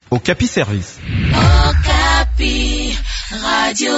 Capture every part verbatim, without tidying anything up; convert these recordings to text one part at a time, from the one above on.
Okapi Service. Okapi, Radio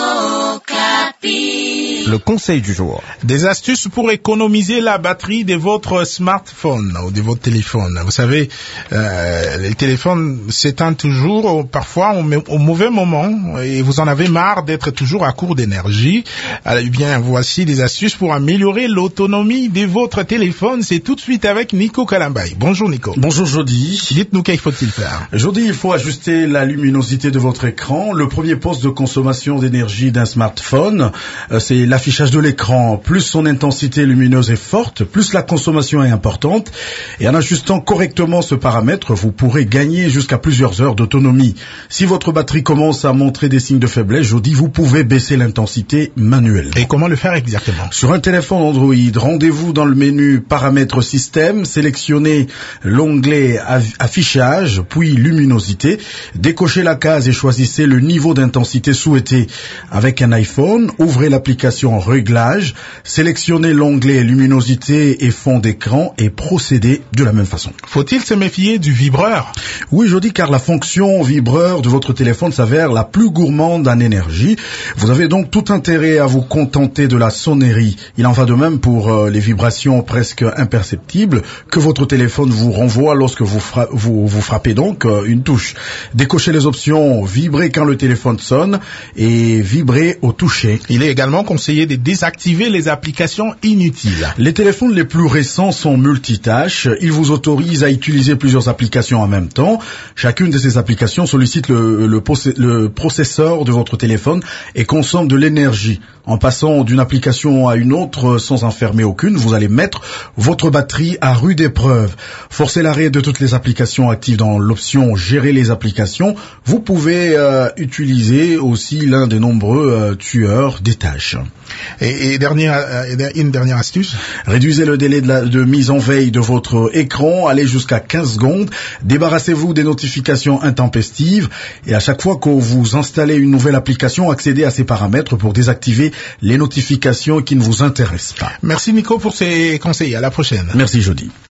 Okapi. Le conseil du jour. Des astuces pour économiser la batterie de votre smartphone ou de votre téléphone. Vous savez, euh, les téléphones s'éteignent toujours, parfois au mauvais moment, et vous en avez marre d'être toujours à court d'énergie. Alors, eh bien, voici des astuces pour améliorer l'autonomie de votre téléphone. C'est tout de suite avec Nico Kalambaye. Bonjour Nico. Bonjour Jody. Dites-nous qu'il faut-il faire. Jody, il faut ajuster la luminosité de votre écran. Le premier poste de consommation d'énergie d'un smartphone, euh, c'est l'affichage de l'écran. Plus son intensité lumineuse est forte, plus la consommation est importante. Et en ajustant correctement ce paramètre, vous pourrez gagner jusqu'à plusieurs heures d'autonomie. Si votre batterie commence à montrer des signes de faiblesse, Jody, vous pouvez baisser l'intensité manuellement. Et comment le faire exactement? Sur un téléphone Android, rendez-vous dans le menu paramètres système, sélectionnez l'onglet affichage, puis luminosité, décochez la case et choisissez le niveau d'intensité souhaité. Avec un iPhone, ouvrez l'application réglage, sélectionnez l'onglet luminosité et fond d'écran et procédez de la même façon. Faut-il se méfier du vibreur? Oui, je dis car la fonction vibreur de votre téléphone s'avère la plus gourmande en énergie. Vous avez donc tout intérêt à vous contenter de la sonnerie. Il en va de même pour euh, les vibrations presque imperceptibles que votre téléphone vous renvoie lorsque vous, fra- vous, vous frappez donc euh, une touche. Décochez les options vibrer quand le téléphone sonne et vibrer au toucher. Il est également conseillé de désactiver les applications inutiles. Les téléphones les plus récents sont multitâches. Ils vous autorisent à utiliser plusieurs applications en même temps. Chacune de ces applications sollicite le, le, le processeur de votre téléphone et consomme de l'énergie. En passant d'une application à une autre sans en fermer aucune, vous allez mettre votre batterie à rude épreuve. Forcez l'arrêt de toutes les applications actives dans l'option gérer les applications. Vous pouvez euh, utiliser aussi l'un des nombreux euh, tueurs des tâches. Et, et dernière, euh, une dernière astuce. Réduisez le délai de, la, de mise en veille de votre écran, allez jusqu'à quinze secondes. Débarrassez-vous des notifications intempestives et à chaque fois que vous installez une nouvelle application, accédez à ces paramètres pour désactiver les notifications qui ne vous intéressent pas. Merci Nico pour ces conseils. À la prochaine. Merci Jody.